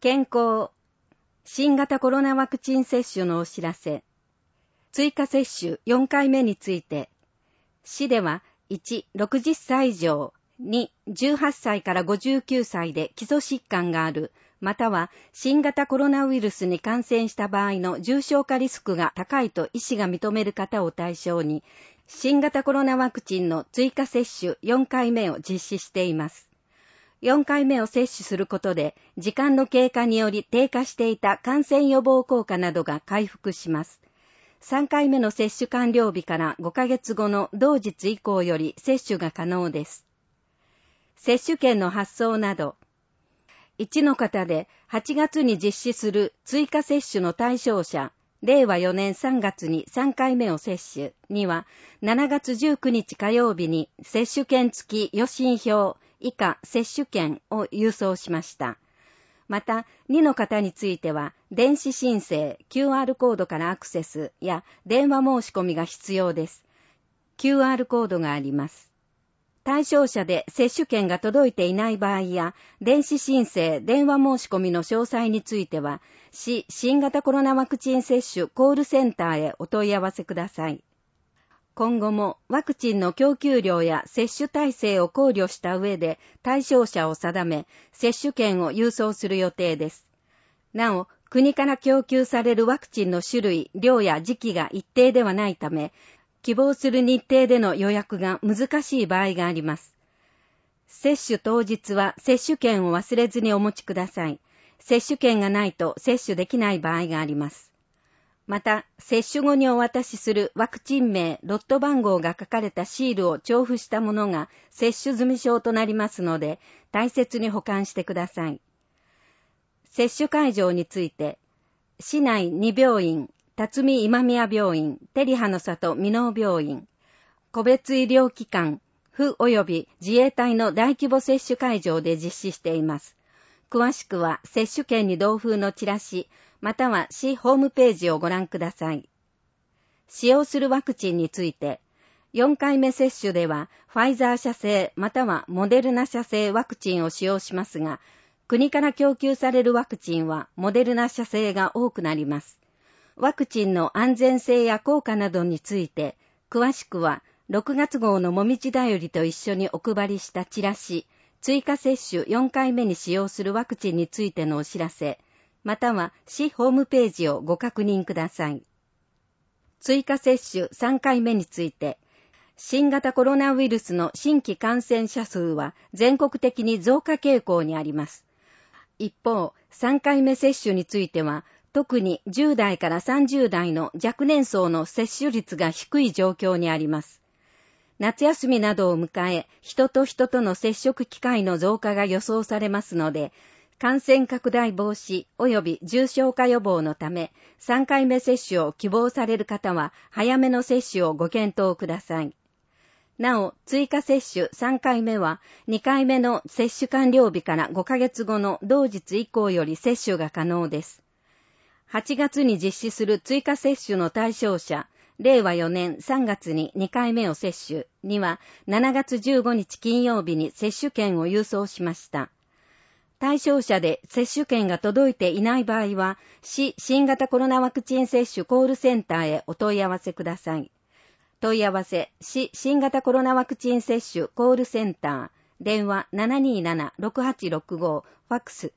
健康、新型コロナワクチン接種のお知らせ、追加接種4回目について、市では1、60歳以上、2、18歳から59歳で基礎疾患がある、または新型コロナウイルスに感染した場合の重症化リスクが高いと医師が認める方を対象に、新型コロナワクチンの追加接種4回目を実施しています。4回目を接種することで、時間の経過により低下していた感染予防効果などが回復します。3回目の接種完了日から5ヶ月後の同日以降より接種が可能です。接種券の発送など、1の方で8月に実施する追加接種の対象者、令和4年3月に3回目を接種には、7月19日火曜日に接種券付き予診票以下接種券を郵送しました。また、2の方については、電子申請、QR コードからアクセスや電話申し込みが必要です。QR コードがあります。対象者で接種券が届いていない場合や、電子申請、電話申し込みの詳細については、市新型コロナワクチン接種コールセンターへお問い合わせください。今後もワクチンの供給量や接種体制を考慮した上で対象者を定め、接種券を郵送する予定です。なお、国から供給されるワクチンの種類、量や時期が一定ではないため、希望する日程での予約が難しい場合があります。接種当日は接種券を忘れずにお持ちください。接種券がないと接種できない場合があります。また、接種後にお渡しするワクチン名、ロット番号が書かれたシールを調布したものが接種済証となりますので、大切に保管してください。接種会場について、市内2病院、辰巳今宮病院、照葉の里箕面病院、個別医療機関、府及び自衛隊の大規模接種会場で実施しています。詳しくは接種券に同封のチラシ、または市ホームページをご覧ください。使用するワクチンについて、4回目接種ではファイザー社製またはモデルナ社製ワクチンを使用しますが、国から供給されるワクチンはモデルナ社製が多くなります。ワクチンの安全性や効果などについて、詳しくは6月号のもみじだよりと一緒にお配りしたチラシ、追加接種4回目に使用するワクチンについてのお知らせ、または市ホームページをご確認ください。追加接種3回目について、新型コロナウイルスの新規感染者数は全国的に増加傾向にあります。一方、3回目接種については、特に10代から30代の若年層の接種率が低い状況にあります。夏休みなどを迎え、人と人との接触機会の増加が予想されますので、感染拡大防止及び重症化予防のため、3回目接種を希望される方は、早めの接種をご検討ください。なお、追加接種3回目は、2回目の接種完了日から5ヶ月後の同日以降より接種が可能です。8月に実施する追加接種の対象者、令和4年3月に2回目を接種には、7月15日金曜日に接種券を郵送しました。対象者で接種券が届いていない場合は、市新型コロナワクチン接種コールセンターへお問い合わせください。問い合わせ、市新型コロナワクチン接種コールセンター、電話 727-6865、ファックス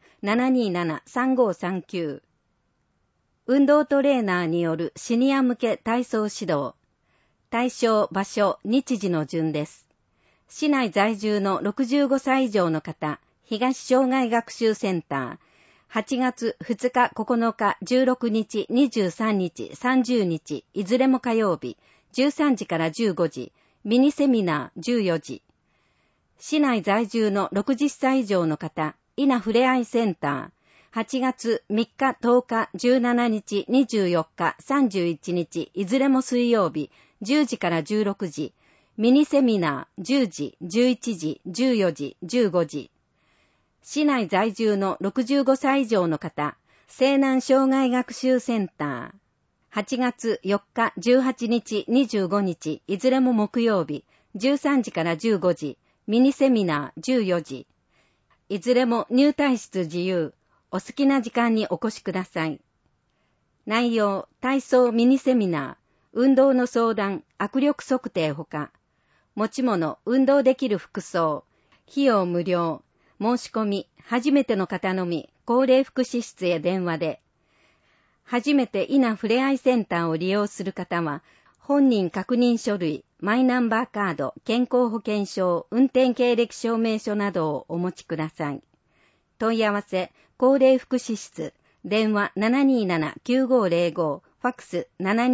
727-3539。運動トレーナーによるシニア向け体操指導。対象、場所、日時の順です。市内在住の65歳以上の方、東障害学習センター、8月2日、9日、16日、23日、30日、いずれも火曜日、13時から15時、ミニセミナー14時。市内在住の60歳以上の方、稲ふれあいセンター、8月3日、10日、17日、24日、31日、いずれも水曜日、10時から16時、ミニセミナー10時、11時、14時、15時。市内在住の65歳以上の方、西南障害学習センター、8月4日、18日、25日、いずれも木曜日、13時から15時、ミニセミナー14時。いずれも入退室自由、 お好きな時間にお越しください。内容、体操ミニセミナー、運動の相談、握力測定ほか、持ち物、運動できる服装、費用無料、申し込み、初めての方のみ、高齢福祉室へ電話で、初めて伊那ふれあいセンターを利用する方は、本人確認書類、マイナンバーカード、健康保険証、運転経歴証明書などをお持ちください。問い合わせ、高齢福祉室、電話 727-9505、ファックス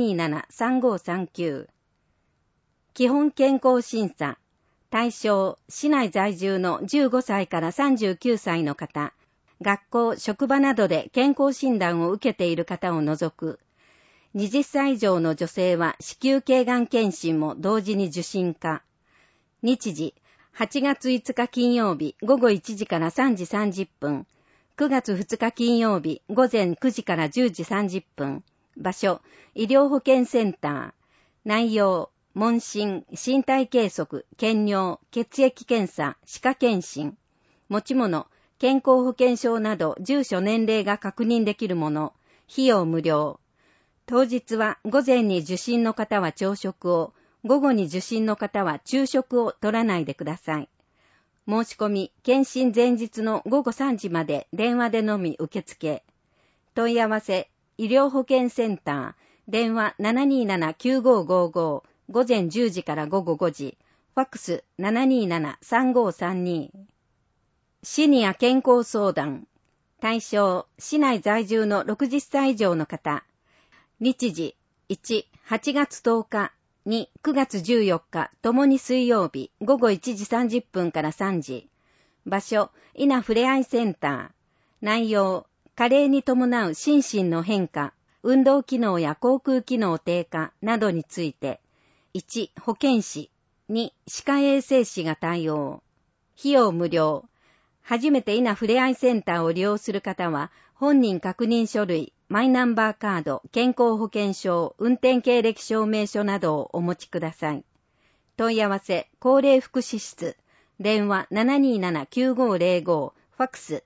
727-3539。基本健康審査、対象、市内在住の15歳から39歳の方、学校、職場などで健康診断を受けている方を除く、20歳以上の女性は子宮頸がん検診も同時に受診可。日時、8月5日金曜日午後1時から3時30分、9月2日金曜日午前9時から10時30分、場所、医療保健センター、内容、問診、身体計測、検尿、血液検査、歯科検診、持ち物、健康保険証など住所年齢が確認できるもの、費用無料。当日は午前に受診の方は朝食を、午後に受診の方は昼食を取らないでください。申し込み、検診前日の午後3時まで電話でのみ受付。問い合わせ、医療保健センター、電話 727-9555、午前10時から午後5時、ファックス 727-3532。シニア健康相談、対象、市内在住の60歳以上の方、日時、1、8月10日、2、9月14日、ともに水曜日、午後1時30分から3時。場所、伊那ふれあいセンター。内容、加齢に伴う心身の変化、運動機能や口腔機能低下などについて、1、保健師、2、歯科衛生士が対応。費用無料。初めて伊那ふれあいセンターを利用する方は、本人確認書類、マイナンバーカード、健康保険証、運転経歴証明書などをお持ちください。問い合わせ、高齢福祉室、電話 727-9505、ファックス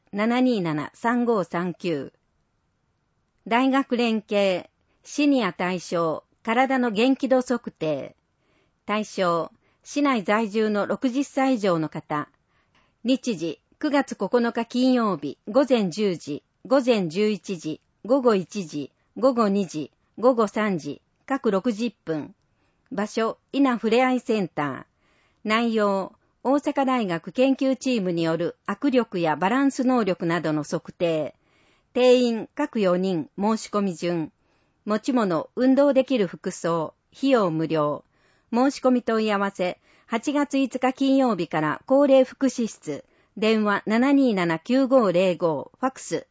727-3539。大学連携、シニア対象、体の元気度測定。対象、市内在住の60歳以上の方。日時、9月9日金曜日、午前10時、午前11時、午後1時、午後2時、午後3時、各60分。場所、伊那ふれあいセンター。内容、大阪大学研究チームによる握力やバランス能力などの測定。定員各4人、申し込み順。持ち物、運動できる服装、費用無料。申し込み問い合わせ、8月5日金曜日から高齢福祉室、電話 727-9505、ファックス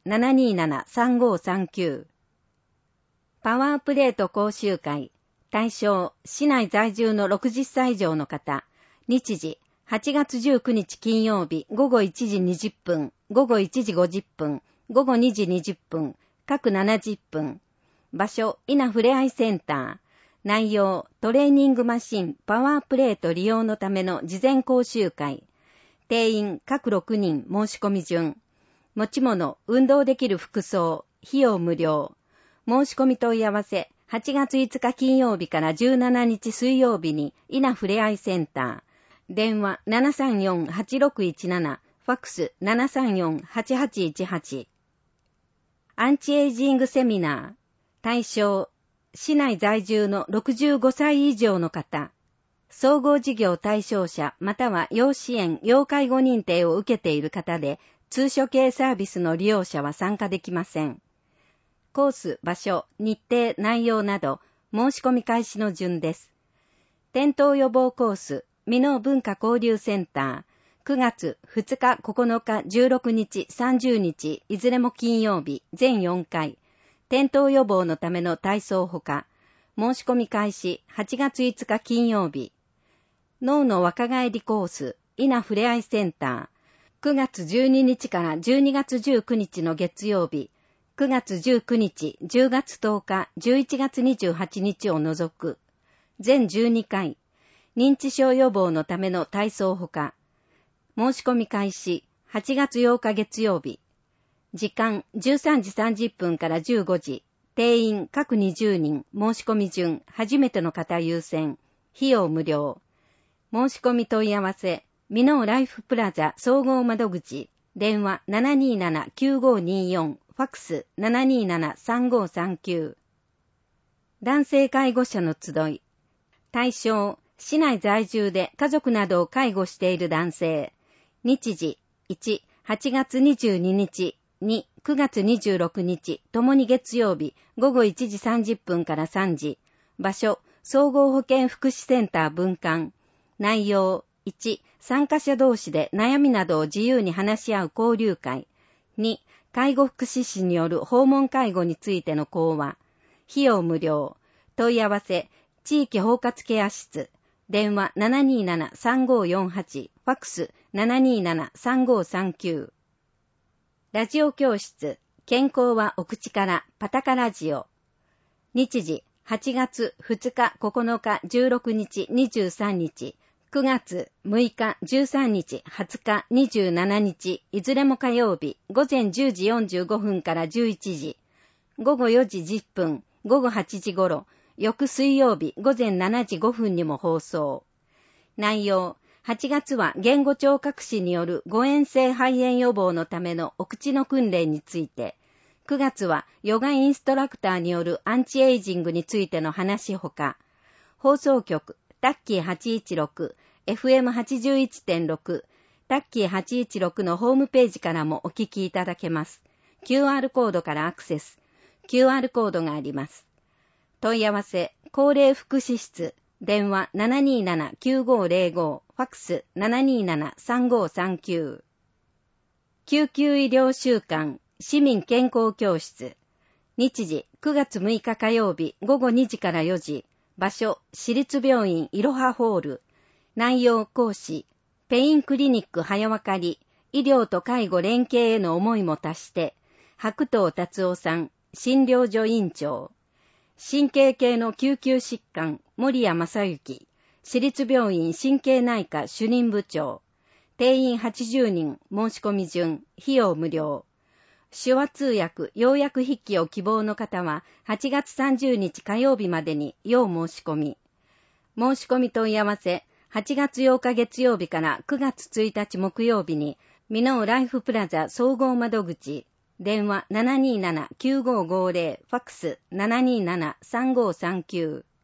727-3539。パワープレート講習会。対象、市内在住の60歳以上の方。日時、8月19日金曜日、午後1時20分、午後1時50分、午後2時20分、各70分。場所、伊那ふれあいセンター。内容、トレーニングマシン、パワープレート利用のための事前講習会。定員各6人、申し込み順。持ち物、運動できる服装、費用無料。申し込み問い合わせ、8月5日金曜日から17日水曜日に、伊那ふれあいセンター。電話 734-8617、ファックス 734-8818。アンチエイジングセミナー。対象、市内在住の65歳以上の方。総合事業対象者または要支援・要介護認定を受けている方で、通所系サービスの利用者は参加できません。コース、場所、日程、内容など、申し込み開始の順です。転倒予防コース、美濃文化交流センター、9月2日、9日、16日、30日、いずれも金曜日、全4回。転倒予防のための体操ほか、申し込み開始、8月5日金曜日。脳の若返りコース、伊那ふれあいセンター、9月12日から12月19日の月曜日、9月19日、10月10日、11月28日を除く。全12回。認知症予防のための体操ほか。申し込み開始、8月8日月曜日。 時間13時30分から15時。定員各20人。申し込み順。初めての方優先。費用無料。申し込み問い合わせ。ミノーライフプラザ総合窓口。電話 727-9524。ファックス 727-3539。男性介護者の集い。対象、市内在住で家族などを介護している男性。日時、1、8月22日、2、9月26日、ともに月曜日、午後1時30分から3時。場所、総合保健福祉センター分館。内容、1、参加者同士で悩みなどを自由に話し合う交流会。2、介護福祉士による訪問介護についての講話。費用無料。問い合わせ、地域包括ケア室。電話 727-3548。ファックス 727-3539。ラジオ教室。健康はお口からパタカラジオ。日時、8月2日、9日、16日、23日。9月6日、13日、20日、27日、いずれも火曜日、午前10時45分から11時、午後4時10分、午後8時頃、翌水曜日、午前7時5分にも放送。内容、8月は言語聴覚士による誤嚥性肺炎予防のためのお口の訓練について、9月はヨガインストラクターによるアンチエイジングについての話ほか、放送局、タッキー816、FM81.6、タッキー816のホームページからもお聞きいただけます。QR コードからアクセス。QR コードがあります。問い合わせ、高齢福祉室、電話 727-9505、ファックス 727-3539。救急医療週間、市民健康教室。日時、9月6日火曜日、午後2時から4時。場所、市立病院いろはホール。内容講師、ペインクリニック早わかり、医療と介護連携への思いも足して、白藤達夫さん、診療所院長。神経系の救急疾患、森谷正幸、市立病院神経内科主任部長。定員80人、申し込み順、費用無料。手話通訳、要約筆記を希望の方は、8月30日火曜日までに要申し込み。申し込み問い合わせ、8月8日月曜日から9月1日木曜日に、ミノーライフプラザ総合窓口、電話 727-9550、ファックス 727-3539。